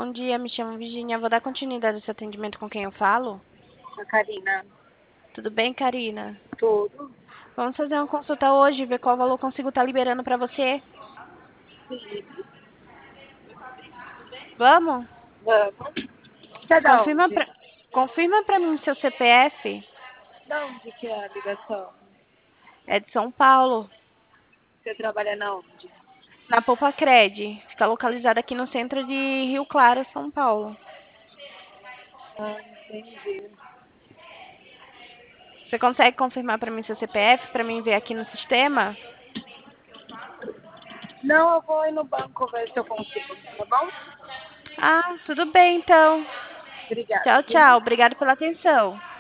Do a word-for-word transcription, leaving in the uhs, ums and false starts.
Bom dia, me chamo Virginia. Vou dar continuidade a esse atendimento com quem eu falo? A Karina. Tudo bem, Karina? Tudo? Vamos fazer uma consulta hoje, ver qual valor consigo estar liberando para você. Sim. Vamos? Vamos. Você é da Confirma onde? pra... Confirma para mim seu C P F. Da onde que é a ligação? É de São Paulo, Você trabalha na onde? na Poupa Cred. Fica localizada aqui no centro de Rio Claro, São Paulo. Ah, entendi. Você consegue confirmar para mim seu C P F para mim ver aqui no sistema? Não, eu vou ir no banco ver se eu consigo, tá bom? Ah, tudo bem então. Obrigada, Tchau, viu? tchau. Obrigada pela atenção.